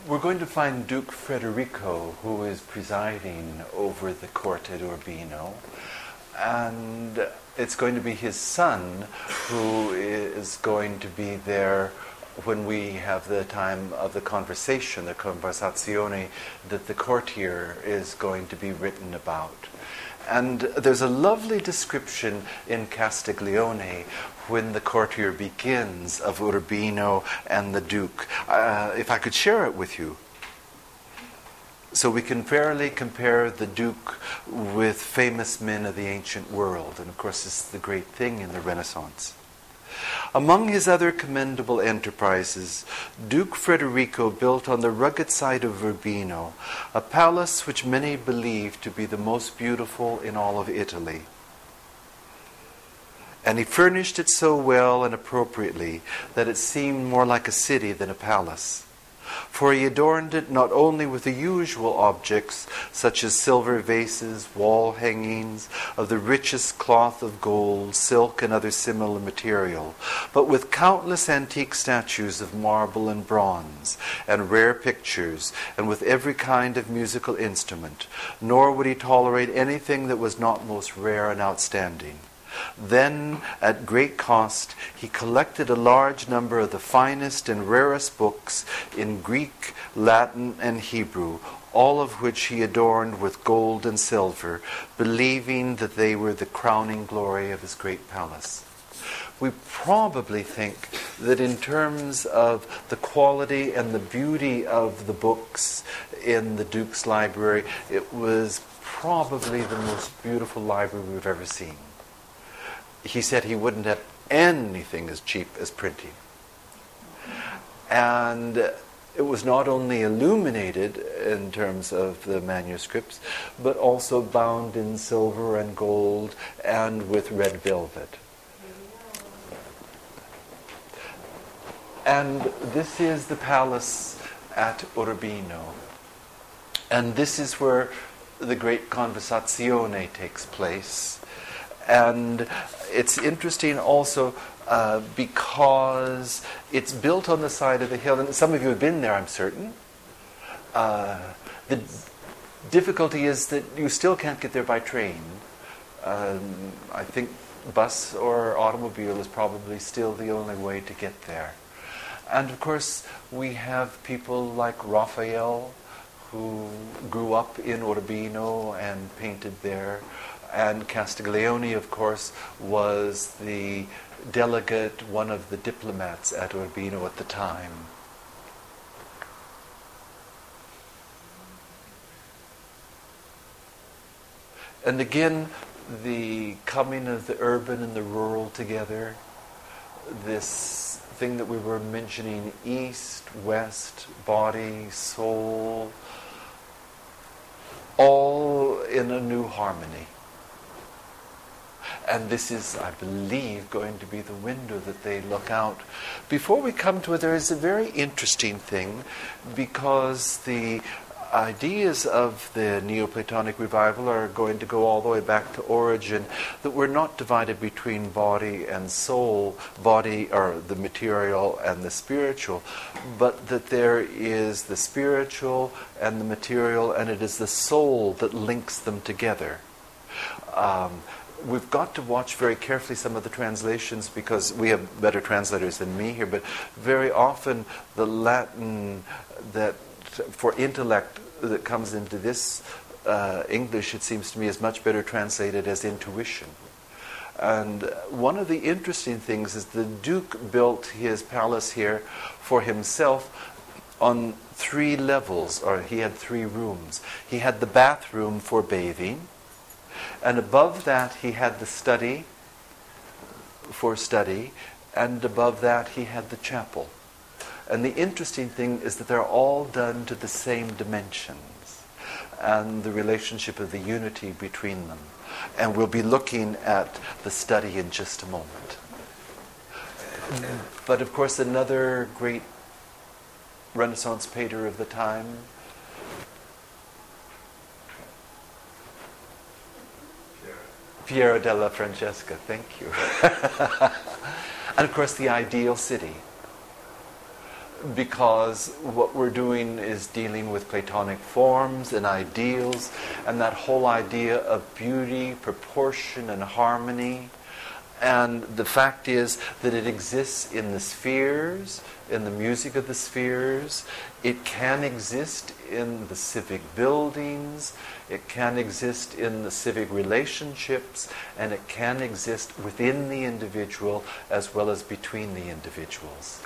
we're going to find Duke Federico, who is presiding over the court at Urbino, and it's going to be his son who is going to be there when we have the time of the conversation, the conversazione, that the courtier is going to be written about. And there's a lovely description in Castiglione when the courtier begins of Urbino and the Duke. If I could share it with you. So we can fairly compare the Duke with famous men of the ancient world. And of course, this is the great thing in the Renaissance. Among his other commendable enterprises, Duke Federico built on the rugged side of Urbino a palace which many believe to be the most beautiful in all of Italy. And he furnished it so well and appropriately that it seemed more like a city than a palace. For he adorned it not only with the usual objects, such as silver vases, wall hangings, of the richest cloth of gold, silk, and other similar material, but with countless antique statues of marble and bronze, and rare pictures, and with every kind of musical instrument. Nor would he tolerate anything that was not most rare and outstanding. Then, at great cost, he collected a large number of the finest and rarest books in Greek, Latin, and Hebrew, all of which he adorned with gold and silver, believing that they were the crowning glory of his great palace. We probably think that in terms of the quality and the beauty of the books in the Duke's library, it was probably the most beautiful library we've ever seen. He said he wouldn't have anything as cheap as printing. And it was not only illuminated in terms of the manuscripts, but also bound in silver and gold and with red velvet. And this is the palace at Urbino. And this is where the great conversazione takes place. And it's interesting also because it's built on the side of the hill. And some of you have been there, I'm certain. The difficulty is that you still can't get there by train. I think bus or automobile is probably still the only way to get there. And of course, we have people like Raphael, who grew up in Urbino and painted there. And Castiglione, of course, was the delegate, one of the diplomats at Urbino at the time. And again, the coming of the urban and the rural together, this thing that we were mentioning, east, west, body, soul, all in a new harmony. And this is, I believe, going to be the window that they look out. Before we come to it, there is a very interesting thing, because the ideas of the Neoplatonic revival are going to go all the way back to Origen, that we're not divided between body and soul, body or the material and the spiritual, but that there is the spiritual and the material, and it is the soul that links them together. We've got to watch very carefully some of the translations, because we have better translators than me here, but very often the Latin that for intellect that comes into this English, it seems to me, is much better translated as intuition. And one of the interesting things is the Duke built his palace here for himself on 3 levels, or he had 3 rooms. He had the bathroom for bathing, and above that he had the study for study, and above that he had the chapel. And the interesting thing is that they're all done to the same dimensions, and the relationship of the unity between them. And we'll be looking at the study in just a moment. But of course, another great Renaissance painter of the time, Piero della Francesca, thank you. And of course, the ideal city. because what we're doing is dealing with Platonic forms and ideals, and that whole idea of beauty, proportion, and harmony. And the fact is that it exists in the spheres, in the music of the spheres. It can exist in the civic buildings. It can exist in the civic relationships. And it can exist within the individual as well as between the individuals.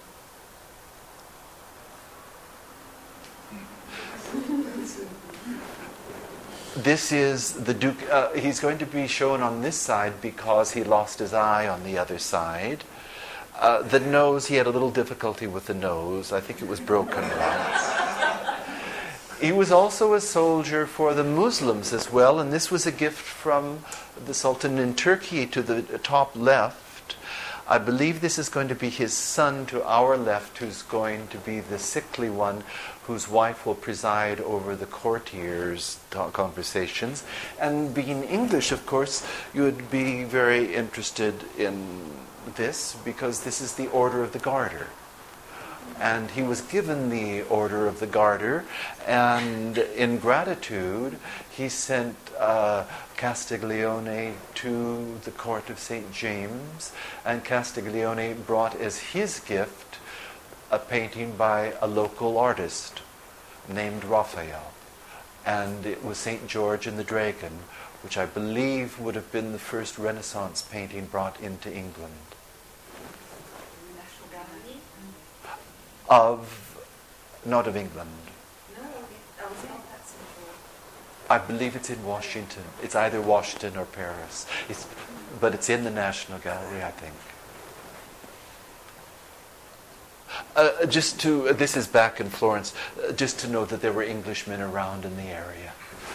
This is the Duke. He's going to be shown on this side because he lost his eye on the other side. The nose, he had a little difficulty with the nose. I think it was broken once. He was also a soldier for the Muslims as well, and this was a gift from the Sultan in Turkey to the top left. I believe this is going to be his son to our left, who's going to be the sickly one, whose wife will preside over the courtiers' conversations. And being English, of course, you would be very interested in this, because this is the Order of the Garter. And he was given the Order of the Garter, and in gratitude, he sent Castiglione to the court of St. James, and Castiglione brought as his gift a painting by a local artist named Raphael. And it was St. George and the Dragon, which I believe would have been the first Renaissance painting brought into England. National Gallery? Not of England. No, I was not that simple. I believe it's in Washington. It's either Washington or Paris. But it's in the National Gallery, I think. This is back in Florence, just to know that there were Englishmen around in the area.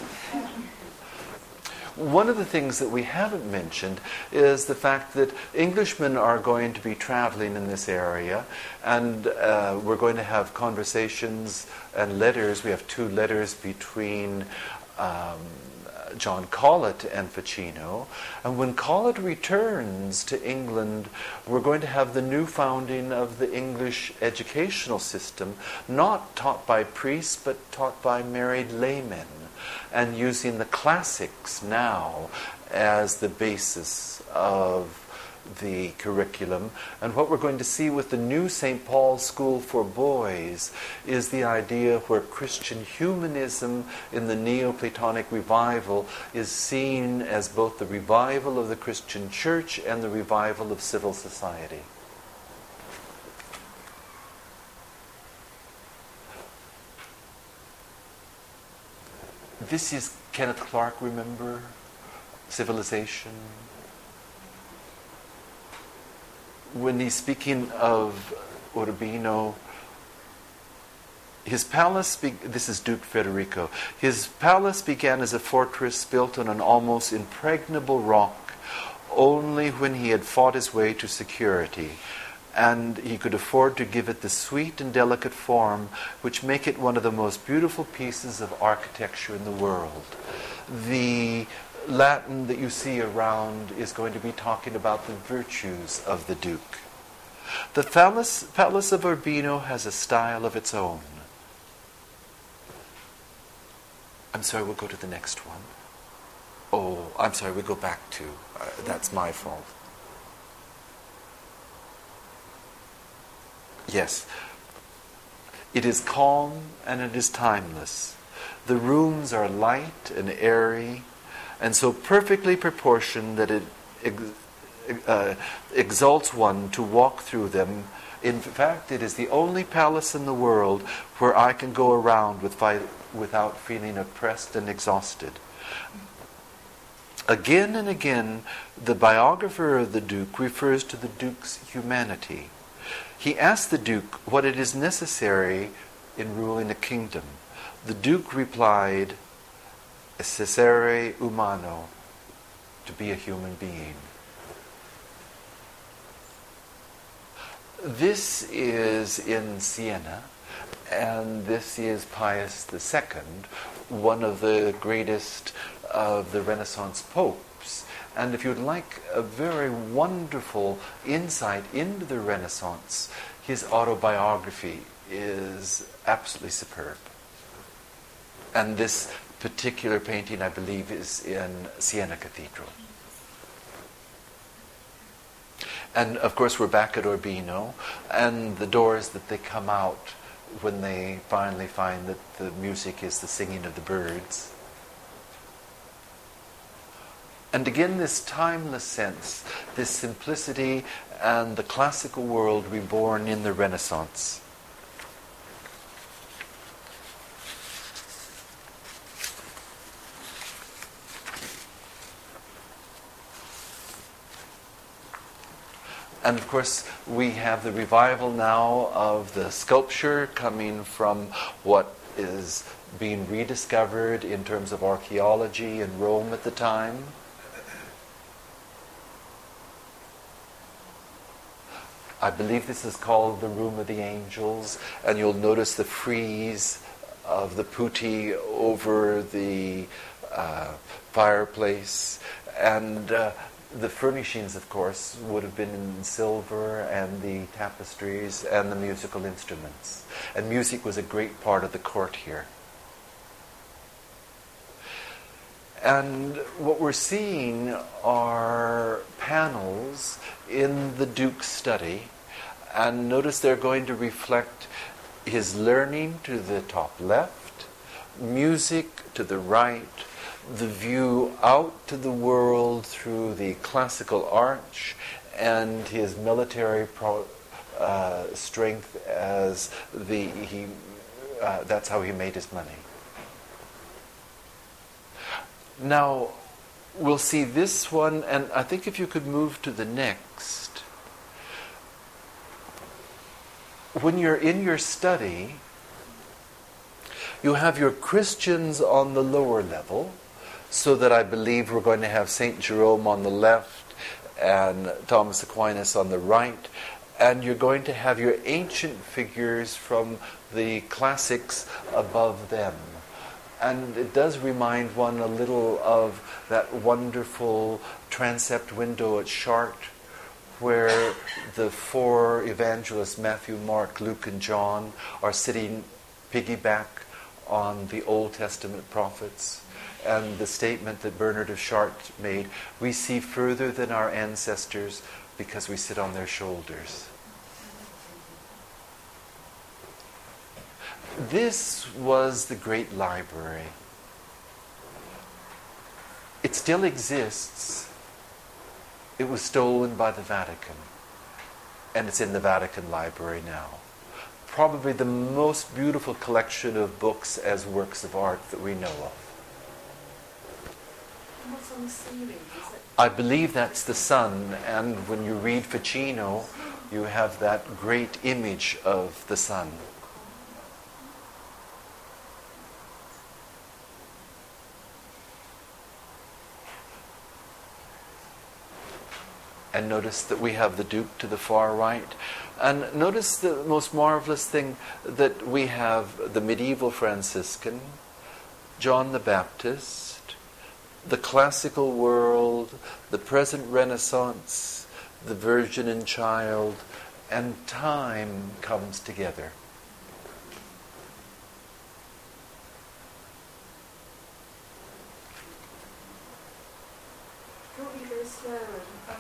One of the things that we haven't mentioned is the fact that Englishmen are going to be traveling in this area, and we're going to have conversations and letters. We have 2 letters between John Colet and Ficino. And when Colet returns to England, we're going to have the new founding of the English educational system, not taught by priests, but taught by married laymen, and using the classics now as the basis of the curriculum. And what we're going to see with the new St. Paul's School for Boys is the idea where Christian humanism in the Neoplatonic revival is seen as both the revival of the Christian church and the revival of civil society. This is Kenneth Clark, remember? Civilization. When he's speaking of Urbino, his palace, this is Duke Federico, his palace began as a fortress built on an almost impregnable rock only when he had fought his way to security, and he could afford to give it the sweet and delicate form which make it one of the most beautiful pieces of architecture in the world. The Latin that you see around is going to be talking about the virtues of the Duke. The Palace of Urbino has a style of its own. I'm sorry, we'll go to the next one. Oh, I'm sorry, we go back to, that's my fault. Yes. It is calm and it is timeless. The rooms are light and airy, and so perfectly proportioned that it exalts one to walk through them. In fact, it is the only palace in the world where I can go around without feeling oppressed and exhausted. Again and again, the biographer of the Duke refers to the Duke's humanity. He asks the Duke what it is necessary in ruling a kingdom. The Duke replied, "Essere umano," to be a human being. This is in Siena, and this is Pius II, one of the greatest of the Renaissance popes. And if you'd like a very wonderful insight into the Renaissance, his autobiography is absolutely superb. And this particular painting, I believe, is in Siena Cathedral. And of course we're back at Urbino, and the doors that they come out when they finally find that the music is the singing of the birds. And again, this timeless sense, this simplicity and the classical world reborn in the Renaissance. And of course, we have the revival now of the sculpture coming from what is being rediscovered in terms of archaeology in Rome at the time. I believe this is called the Room of the Angels, and you'll notice the frieze of the putti over the fireplace, and the furnishings, of course, would have been in silver, and the tapestries and the musical instruments. And music was a great part of the court here. And what we're seeing are panels in the Duke's study. And notice they're going to reflect his learning to the top left, music to the right, the view out to the world through the classical arch, and his military strength as that's how he made his money. Now, we'll see this one, and I think if you could move to the next. When you're in your study, you have your Christians on the lower level, so that I believe we're going to have St. Jerome on the left and Thomas Aquinas on the right, and you're going to have your ancient figures from the classics above them. And it does remind one a little of that wonderful transept window at Chartres, where the four evangelists, Matthew, Mark, Luke, and John, are sitting piggyback on the Old Testament prophets. And the statement that Bernard of Chartres made, we see further than our ancestors because we sit on their shoulders. This was the great library. It still exists. It was stolen by the Vatican, and it's in the Vatican Library now. Probably the most beautiful collection of books as works of art that we know of. And what's on the ceiling? Is it? I believe that's the sun, and when you read Ficino, you have that great image of the sun. And notice that we have the Duke to the far right. And notice the most marvelous thing, that we have the medieval Franciscan, John the Baptist, the classical world, the present Renaissance, the Virgin and Child, and time comes together. Can't you go slower and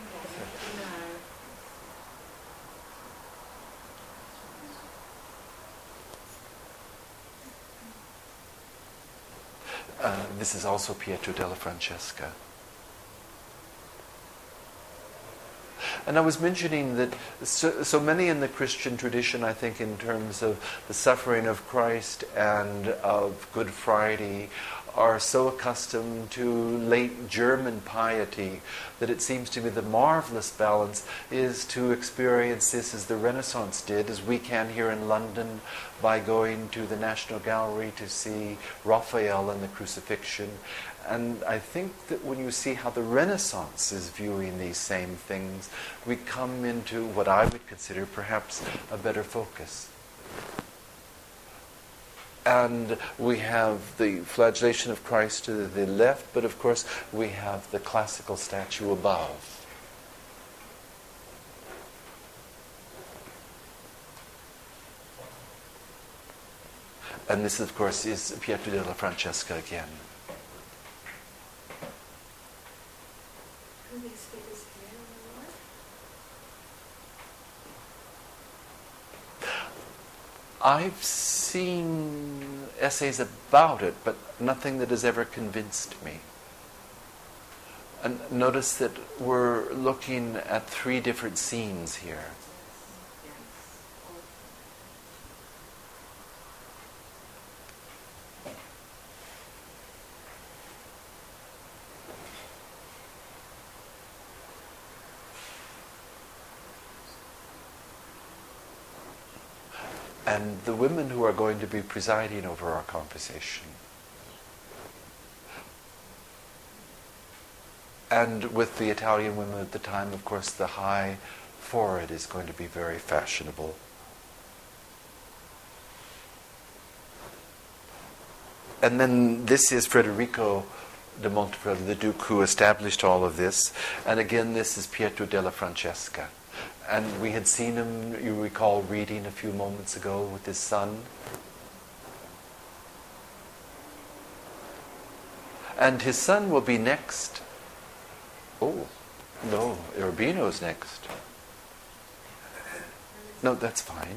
This is also Pietro della Francesca. And I was mentioning that so many in the Christian tradition, I think, in terms of the suffering of Christ and of Good Friday, are so accustomed to late German piety that it seems to me the marvelous balance is to experience this as the Renaissance did, as we can here in London, by going to the National Gallery to see Raphael and the Crucifixion. And I think that when you see how the Renaissance is viewing these same things, we come into what I would consider perhaps a better focus. And we have the flagellation of Christ to the left, but of course we have the classical statue above. And this, of course, is Pietro della Francesca again. Who these figures here on the right? I've seen essays about it, but nothing that has ever convinced me. And notice that we're looking at 3 different scenes here. And the women who are going to be presiding over our conversation. And with the Italian women at the time, of course, the high forehead is going to be very fashionable. And then this is Federico de Montefeltro, the Duke who established all of this. And again, this is Pietro della Francesca. And we had seen him, you recall, reading a few moments ago with his son. And his son will be next. Oh, no, Urbino's next. No, that's fine.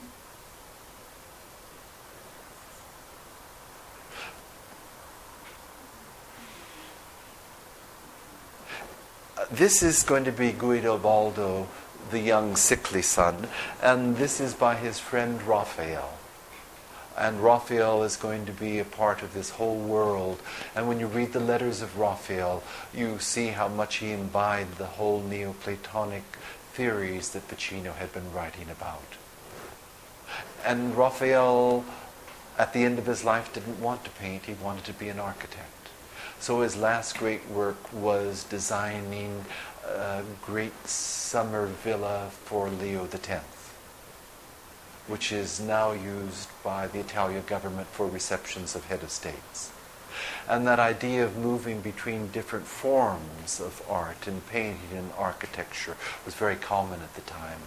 This is going to be Guido Baldo, the young sickly son, and this is by his friend Raphael. And Raphael is going to be a part of this whole world. And when you read the letters of Raphael, you see how much he imbibed the whole Neoplatonic theories that Ficino had been writing about. And Raphael, at the end of his life, didn't want to paint, he wanted to be an architect. So his last great work was designing a great summer villa for Leo X, which is now used by the Italian government for receptions of head of states. And that idea of moving between different forms of art and painting and architecture was very common at the time.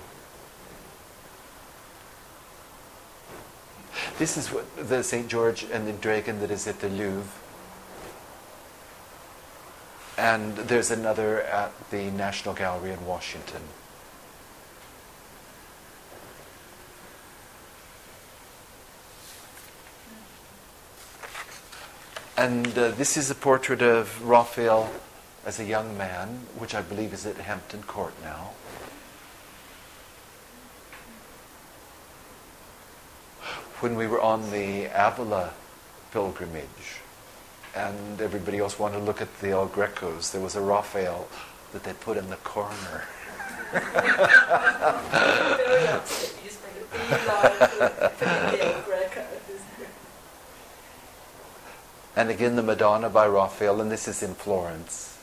This is what the St. George and the Dragon that is at the Louvre. And there's another at the National Gallery in Washington. And this is a portrait of Raphael as a young man, which I believe is at Hampton Court now. When we were on the Avila pilgrimage, and everybody else wanted to look at the El Grecos, there was a Raphael that they put in the corner. And again, the Madonna by Raphael, and this is in Florence.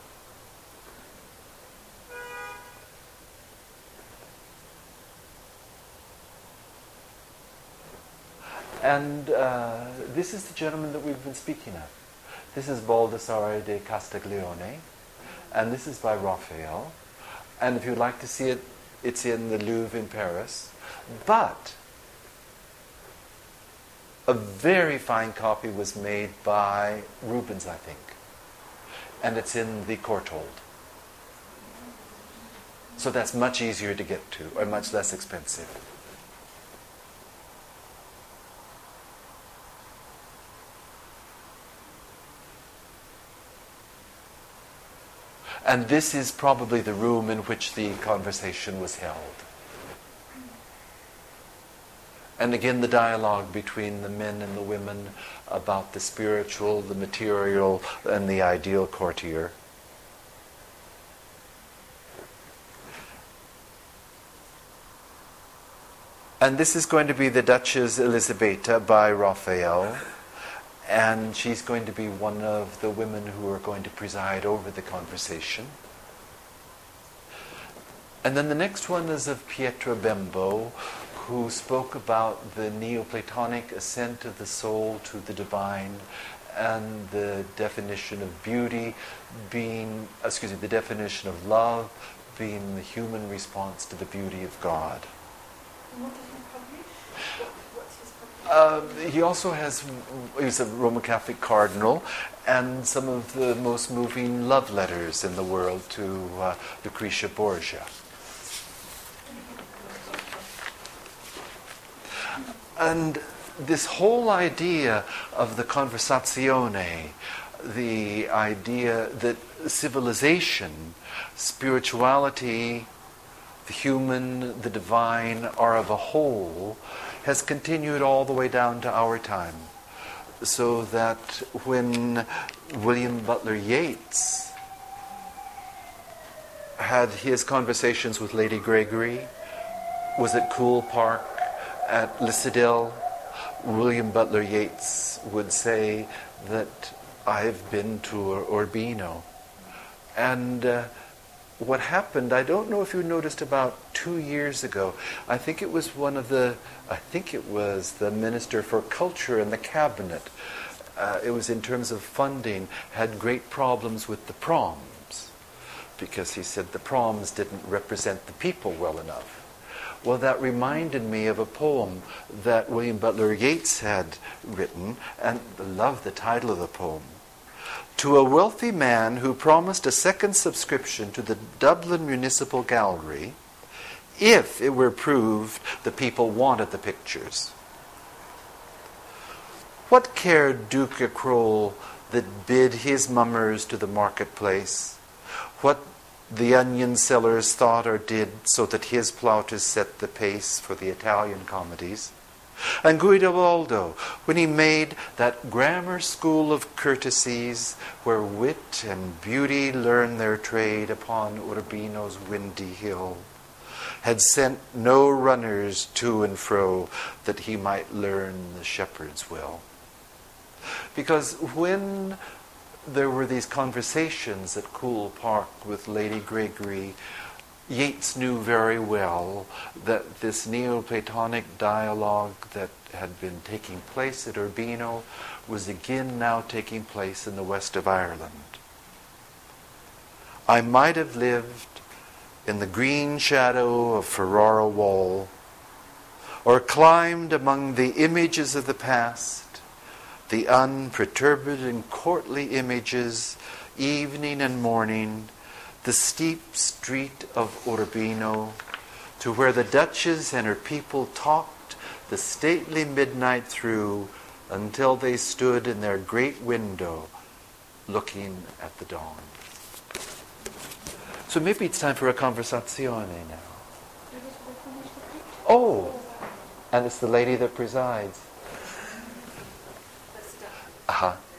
And this is the gentleman that we've been speaking of. This is Baldassare de Castiglione, and this is by Raphael. And if you'd like to see it, it's in the Louvre in Paris. But a very fine copy was made by Rubens, I think. And it's in the Courtauld. So that's much easier to get to, or much less expensive. And this is probably the room in which the conversation was held. And again, the dialogue between the men and the women about the spiritual, the material, and the ideal courtier. And this is going to be the Duchess Elisabetta by Raphael. And she's going to be one of the women who are going to preside over the conversation. And then the next one is of Pietro Bembo, who spoke about the Neoplatonic ascent of the soul to the divine and the definition of beauty being, the definition of love being the human response to the beauty of God. And what did he publish? What's his publication? He's a Roman Catholic cardinal, and some of the most moving love letters in the world to Lucretia Borgia. And this whole idea of the conversazione, the idea that civilization, spirituality, the human, the divine are of a whole, has continued all the way down to our time. So that when William Butler Yeats had his conversations with Lady Gregory, was at Coole Park, at Lissadell, William Butler Yeats would say that I've been to Urbino. And what happened, I don't know if you noticed, about 2 years ago, I think it was the Minister for Culture in the Cabinet, it was in terms of funding, had great problems with the proms, because he said the proms didn't represent the people well enough. Well, that reminded me of a poem that William Butler Yeats had written, and I love the title of the poem. To a wealthy man who promised a second subscription to the Dublin Municipal Gallery, if it were proved the people wanted the pictures. What cared Duke Crowell that bid his mummers to the marketplace? What the onion sellers thought or did, so that his ploughters set the pace for the Italian comedies? And Guidobaldo, when he made that grammar school of courtesies, where wit and beauty learn their trade upon Urbino's windy hill, had sent no runners to and fro, that he might learn the shepherd's will. Because when there were these conversations at Coole Park with Lady Gregory, Yeats knew very well that this Neoplatonic dialogue that had been taking place at Urbino was again now taking place in the west of Ireland. I might have lived in the green shadow of Ferrara Wall, or climbed among the images of the past, the unperturbed and courtly images, evening and morning, the steep street of Urbino, to where the Duchess and her people talked the stately midnight through, until they stood in their great window looking at the dawn. So maybe it's time for a conversazione now. Oh, and it's the lady that presides. That's done. Uh-huh.